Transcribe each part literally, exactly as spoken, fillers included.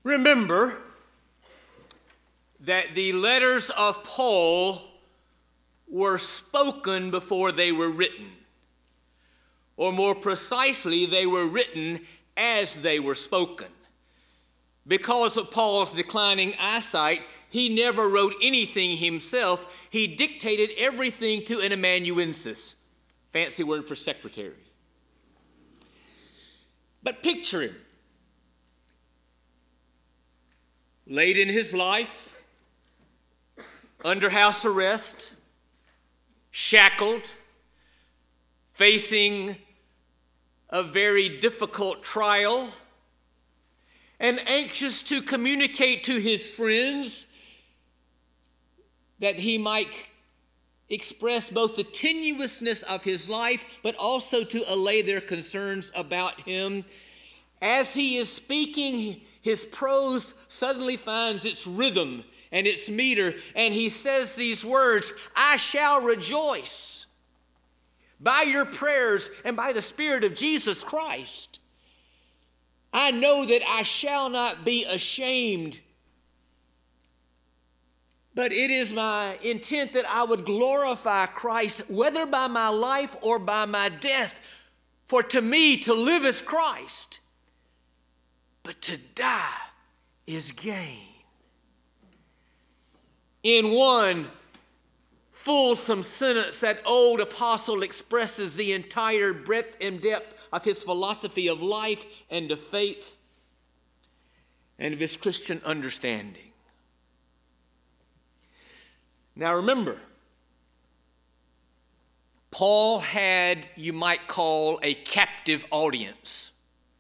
Remember that the letters of Paul were spoken before they were written. Or more precisely, they were written as they were spoken. Because of Paul's declining eyesight, he never wrote anything himself. He dictated everything to an amanuensis, fancy word for secretary. But picture him. Late in his life, under house arrest, shackled, facing a very difficult trial, and anxious to communicate to his friends that he might express both the tenuousness of his life, but also to allay their concerns about him. As he is speaking, his prose suddenly finds its rhythm and its meter, and he says these words, "I shall rejoice by your prayers and by the Spirit of Jesus Christ. I know that I shall not be ashamed, but it is my intent that I would glorify Christ, whether by my life or by my death. For to me, to live is Christ, but to die is gain." In one fulsome sentence, that old apostle expresses the entire breadth and depth of his philosophy of life and of faith and of his Christian understanding. Now remember, Paul had, you might call, a captive audience.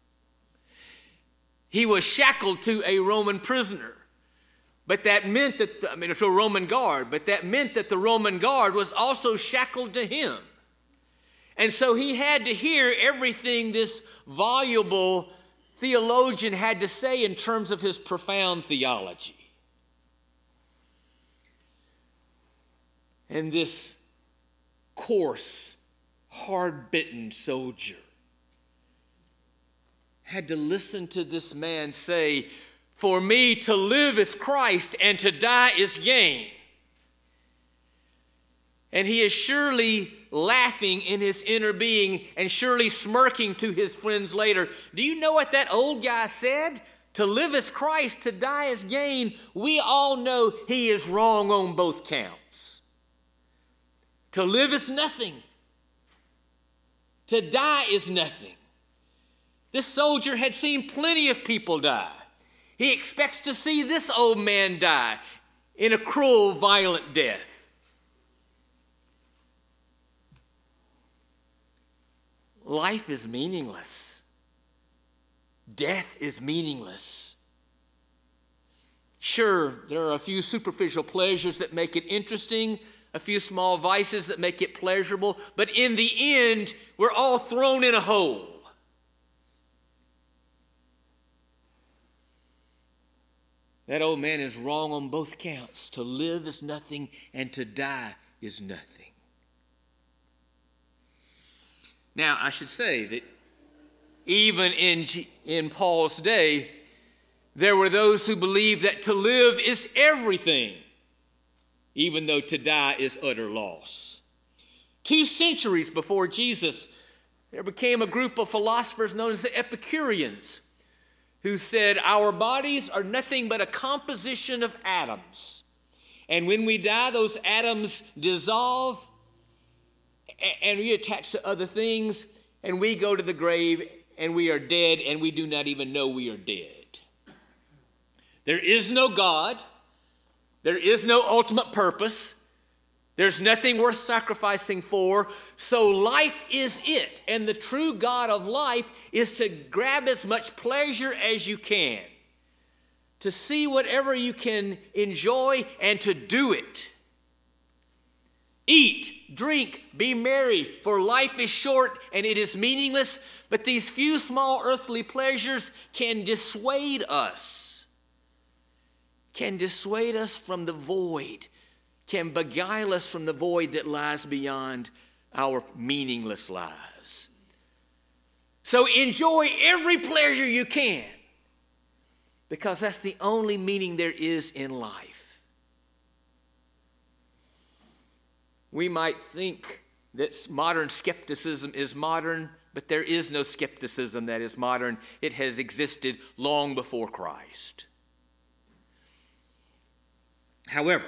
He was shackled to a Roman prisoner. But that meant that, the, I mean, to a Roman guard, but that meant that the Roman guard was also shackled to him. And so he had to hear everything this voluble theologian had to say in terms of his profound theology. And this coarse, hard-bitten soldier had to listen to this man say, "For me to live is Christ, and to die is gain." And he is surely laughing in his inner being and surely smirking to his friends later. Do you know what that old guy said? To live is Christ, to die is gain. We all know he is wrong on both counts. To live is nothing. To die is nothing. This soldier had seen plenty of people die. He expects to see this old man die in a cruel, violent death. Life is meaningless. Death is meaningless. Sure, there are a few superficial pleasures that make it interesting, a few small vices that make it pleasurable, but in the end, we're all thrown in a hole. That old man is wrong on both counts. To live is nothing, and to die is nothing. Now, I should say that even in, G- in Paul's day, there were those who believed that to live is everything, even though to die is utter loss. Two centuries before Jesus, there became a group of philosophers known as the Epicureans, who said our bodies are nothing but a composition of atoms. And when we die, those atoms dissolve and reattach to other things, and we go to the grave and we are dead, and we do not even know we are dead. There is no God. There is no ultimate purpose. There's nothing worth sacrificing for. So life is it. And the true God of life is to grab as much pleasure as you can, to see whatever you can enjoy and to do it. Eat, drink, be merry, for life is short and it is meaningless. But these few small earthly pleasures can dissuade us, can dissuade us from the void, can beguile us from the void that lies beyond our meaningless lives. So enjoy every pleasure you can, because that's the only meaning there is in life. We might think that modern skepticism is modern, but there is no skepticism that is modern. It has existed long before Christ. However,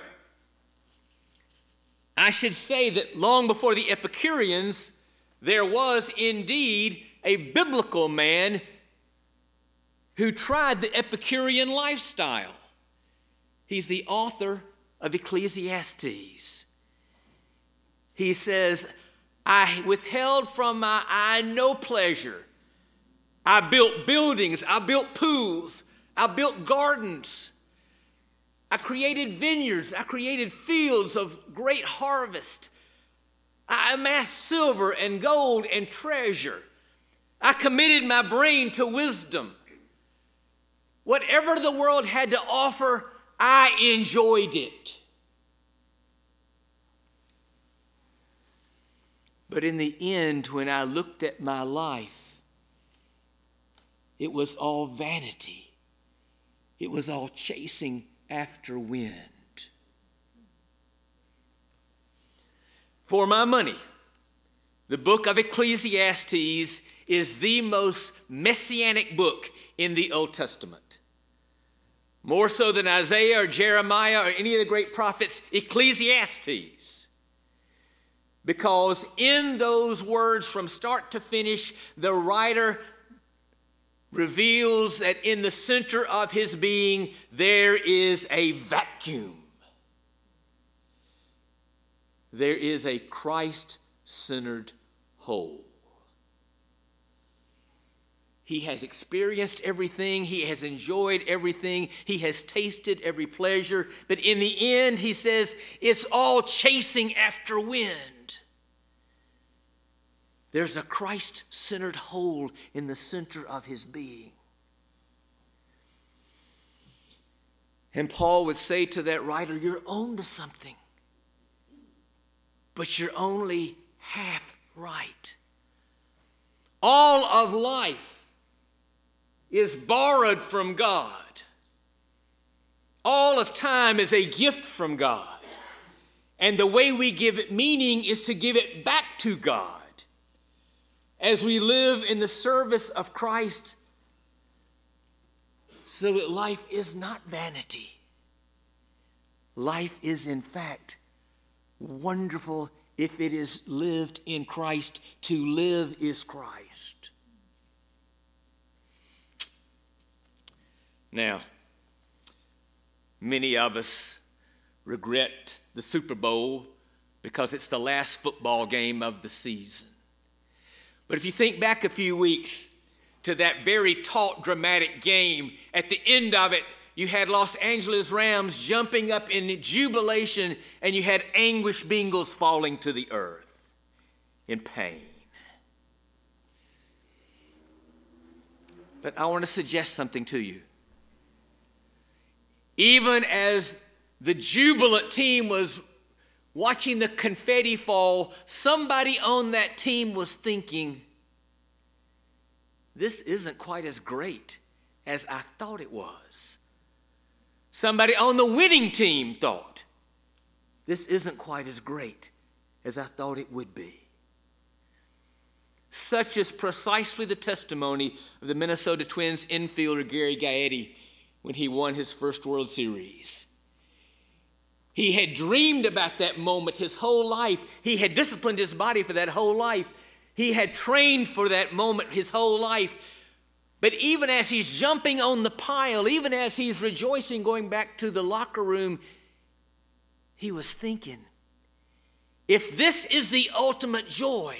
I should say that long before the Epicureans, there was indeed a biblical man who tried the Epicurean lifestyle. He's the author of Ecclesiastes. He says, I withheld from my eye no pleasure. I built buildings, I built pools, I built gardens. I created vineyards, I created fields of great harvest. I amassed silver and gold and treasure. I committed my brain to wisdom. Whatever the world had to offer, I enjoyed it. But in the end, when I looked at my life, it was all vanity. It was all chasing after wind. For my money, the book of Ecclesiastes is the most messianic book in the Old Testament. More so than Isaiah or Jeremiah or any of the great prophets, Ecclesiastes. Because in those words from start to finish, the writer reveals that in the center of his being, there is a vacuum. There is a Christ-centered hole. He has experienced everything. He has enjoyed everything. He has tasted every pleasure. But in the end, he says, it's all chasing after wind. There's a Christ-centered hole in the center of his being. And Paul would say to that writer, you're on to something, but you're only half right. All of life is borrowed from God. All of time is a gift from God. And the way we give it meaning is to give it back to God. As we live in the service of Christ, so that life is not vanity. Life is, in fact, wonderful if it is lived in Christ. To live is Christ. Now, many of us regret the Super Bowl because it's the last football game of the season. But if you think back a few weeks to that very taut, dramatic game, at the end of it, you had Los Angeles Rams jumping up in jubilation, and you had anguish Bengals falling to the earth in pain. But I want to suggest something to you. Even as the jubilant team was watching the confetti fall, somebody on that team was thinking, this isn't quite as great as I thought it was. Somebody on the winning team thought, this isn't quite as great as I thought it would be. Such is precisely the testimony of the Minnesota Twins infielder Gary Gaetti when he won his first World Series. He had dreamed about that moment his whole life. He had disciplined his body for that whole life. He had trained for that moment his whole life. But even as he's jumping on the pile, even as he's rejoicing going back to the locker room, he was thinking, if this is the ultimate joy,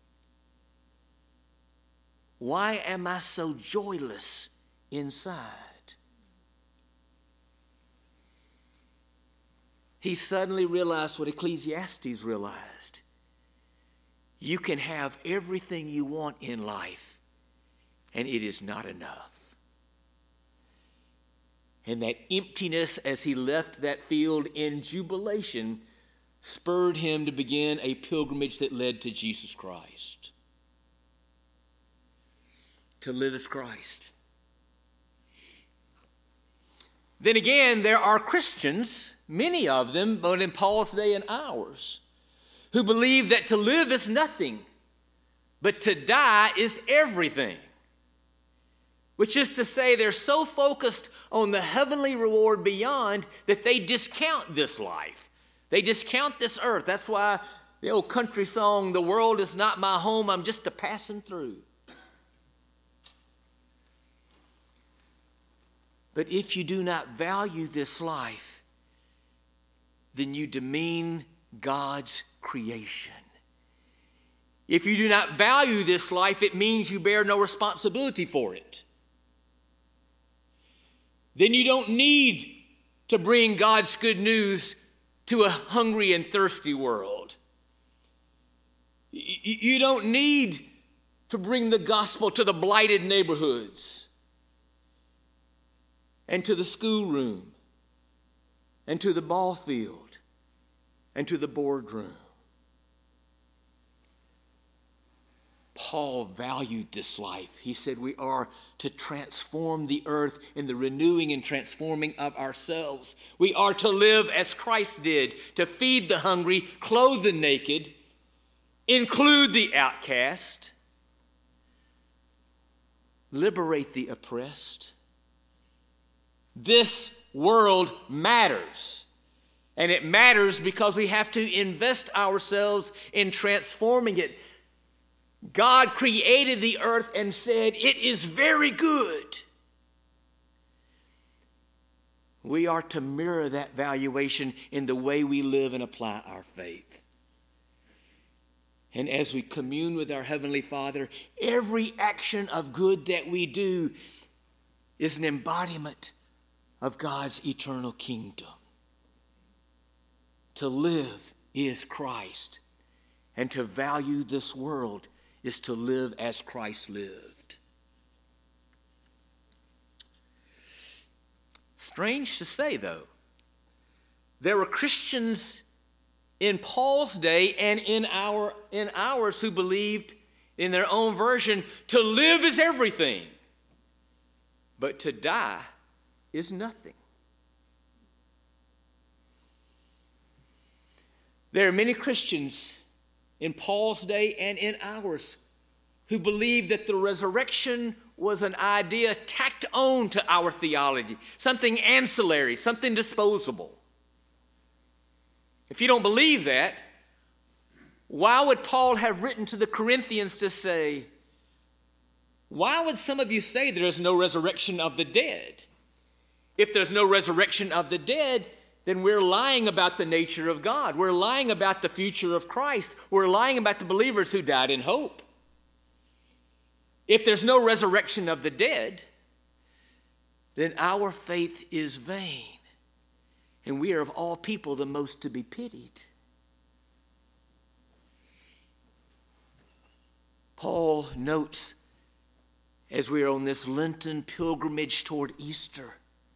why am I so joyless inside? He suddenly realized what Ecclesiastes realized. You can have everything you want in life, and it is not enough. And that emptiness as he left that field in jubilation spurred him to begin a pilgrimage that led to Jesus Christ. To live as Christ. Then again, there are Christians, many of them, both in Paul's day and ours, who believe that to live is nothing, but to die is everything. Which is to say, they're so focused on the heavenly reward beyond that they discount this life. They discount this earth. That's why the old country song, "The world is not my home, I'm just a passing through." But if you do not value this life, then you demean God's creation. If you do not value this life, it means you bear no responsibility for it. Then you don't need to bring God's good news to a hungry and thirsty world. You don't need to bring the gospel to the blighted neighborhoods and to the schoolroom and to the ball field and to the boardroom. Paul valued this life. He said we are to transform the earth in the renewing and transforming of ourselves. We are to live as Christ did, to feed the hungry, clothe the naked, include the outcast, liberate the oppressed. This world matters. And it matters because we have to invest ourselves in transforming it. God created the earth and said, "It is very good." We are to mirror that valuation in the way we live and apply our faith. And as we commune with our Heavenly Father, every action of good that we do is an embodiment of God's eternal kingdom. To live is Christ, and to value this world is to live as Christ lived. Strange to say, though, there were Christians in Paul's day and in our in ours who believed in their own version to live is everything, but to die is nothing. There are many Christians in Paul's day and in ours who believed that the resurrection was an idea tacked on to our theology, something ancillary, something disposable. If you don't believe that, why would Paul have written to the Corinthians to say, why would some of you say there is no resurrection of the dead? If there's no resurrection of the dead, then we're lying about the nature of God. We're lying about the future of Christ. We're lying about the believers who died in hope. If there's no resurrection of the dead, then our faith is vain, and we are of all people the most to be pitied. Paul notes, as we are on this Lenten pilgrimage toward Easter,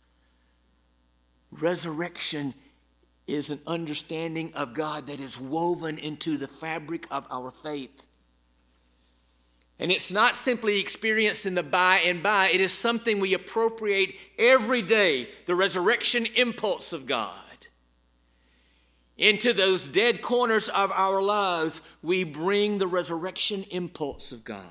resurrection is an understanding of God that is woven into the fabric of our faith. And it's not simply experienced in the by and by. It is something we appropriate every day, the resurrection impulse of God. Into those dead corners of our lives, we bring the resurrection impulse of God.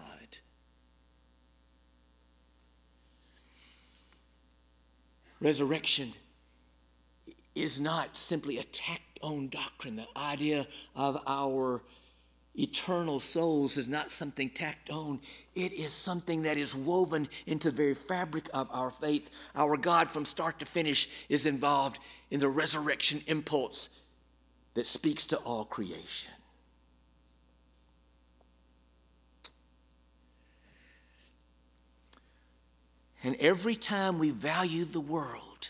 Resurrection is not simply a tacked-on doctrine. The idea of our eternal souls is not something tacked on. It is something that is woven into the very fabric of our faith. Our God, from start to finish, is involved in the resurrection impulse that speaks to all creation. And every time we value the world,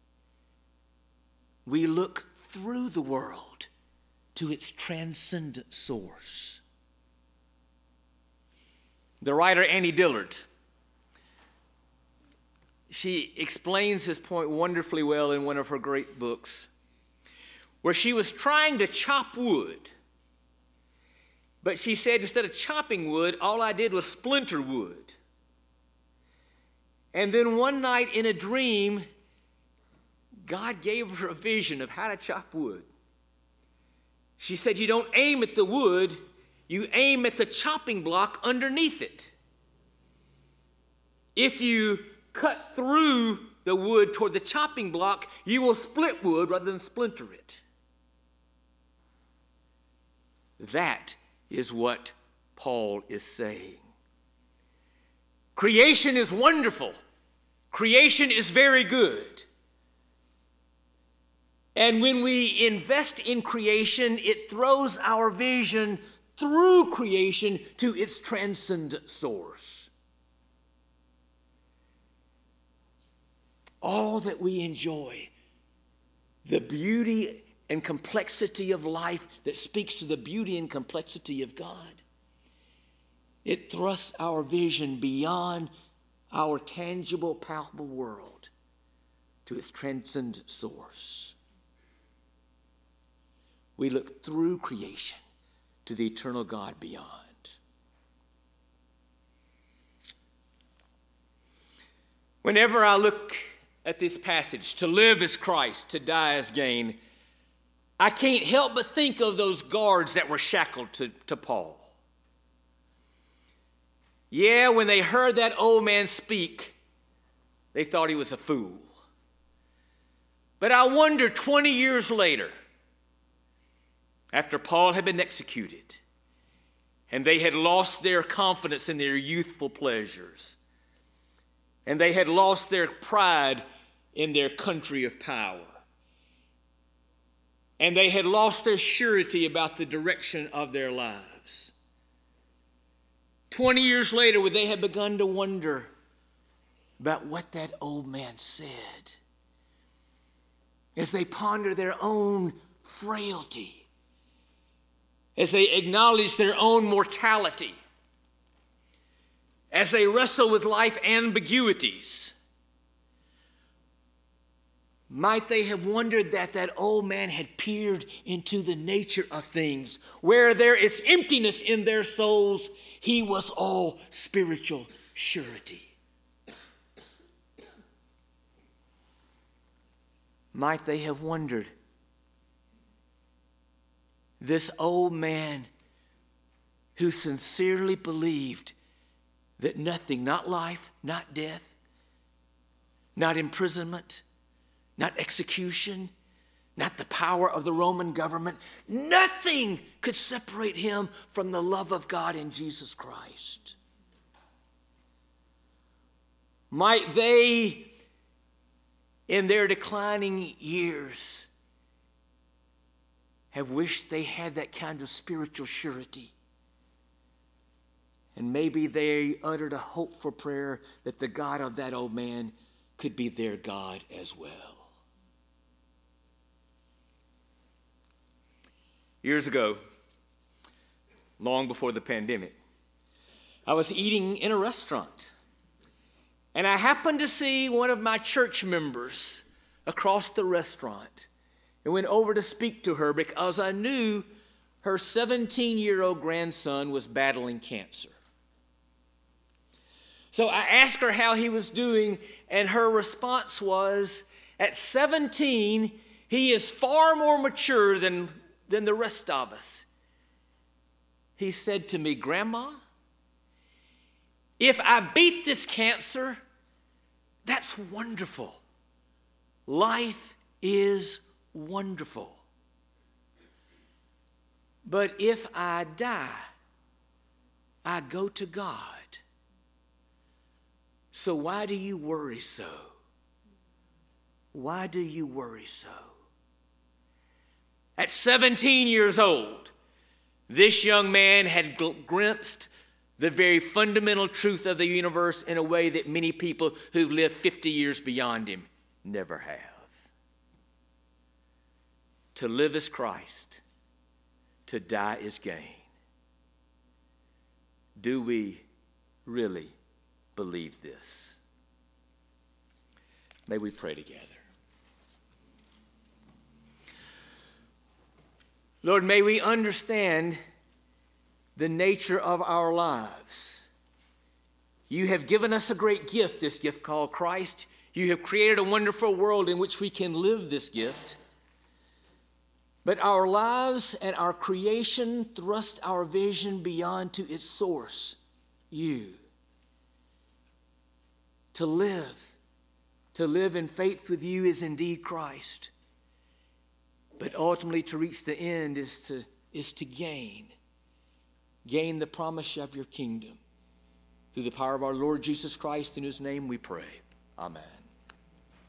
we look through the world to its transcendent source. The writer Annie Dillard, she explains this point wonderfully well in one of her great books, where she was trying to chop wood. But she said, instead of chopping wood, all I did was splinter wood. And then one night in a dream, God gave her a vision of how to chop wood. She said, you don't aim at the wood, you aim at the chopping block underneath it. If you cut through the wood toward the chopping block, you will split wood rather than splinter it. That is what Paul is saying. Creation is wonderful. Creation is very good. And when we invest in creation, it throws our vision through creation to its transcendent source. All that we enjoy, the beauty and complexity of life that speaks to the beauty and complexity of God, it thrusts our vision beyond our tangible, palpable world to its transcendent source. We look through creation to the eternal God beyond. Whenever I look at this passage, to live as Christ, to die as gain, I can't help but think of those guards that were shackled to, to Paul. Yeah, when they heard that old man speak, they thought he was a fool. But I wonder, twenty years later, after Paul had been executed, and they had lost their confidence in their youthful pleasures, and they had lost their pride in their country of power, and they had lost their surety about the direction of their lives. Twenty years later, when they had begun to wonder about what that old man said, as they ponder their own frailty, as they acknowledge their own mortality, as they wrestle with life ambiguities, might they have wondered that that old man had peered into the nature of things, where there is emptiness in their souls, he was all spiritual surety. Might they have wondered, this old man who sincerely believed that nothing, not life, not death, not imprisonment, not execution, not the power of the Roman government, nothing could separate him from the love of God in Jesus Christ. Might they, in their declining years, have wished they had that kind of spiritual surety. And maybe they uttered a hopeful prayer that the God of that old man could be their God as well. Years ago, long before the pandemic, I was eating in a restaurant, and I happened to see one of my church members across the restaurant, and went over to speak to her because I knew her seventeen-year-old grandson was battling cancer. So I asked her how he was doing, and her response was, at seventeen, he is far more mature than, than the rest of us. He said to me, Grandma, if I beat this cancer, that's wonderful. Life is wonderful. But if I die, I go to God. So why do you worry so? Why do you worry so? At seventeen years old, this young man had glimpsed the very fundamental truth of the universe in a way that many people who lived fifty years beyond him never have. To live is Christ, to die is gain. Do we really believe this? May we pray together. Lord, may we understand the nature of our lives. You have given us a great gift, this gift called Christ. You have created a wonderful world in which we can live this gift. But our lives and our creation thrust our vision beyond to its source, you. To live, to live in faith with you is indeed Christ. But ultimately to reach the end is to, is to gain. Gain the promise of your kingdom. Through the power of our Lord Jesus Christ, in whose name we pray. Amen.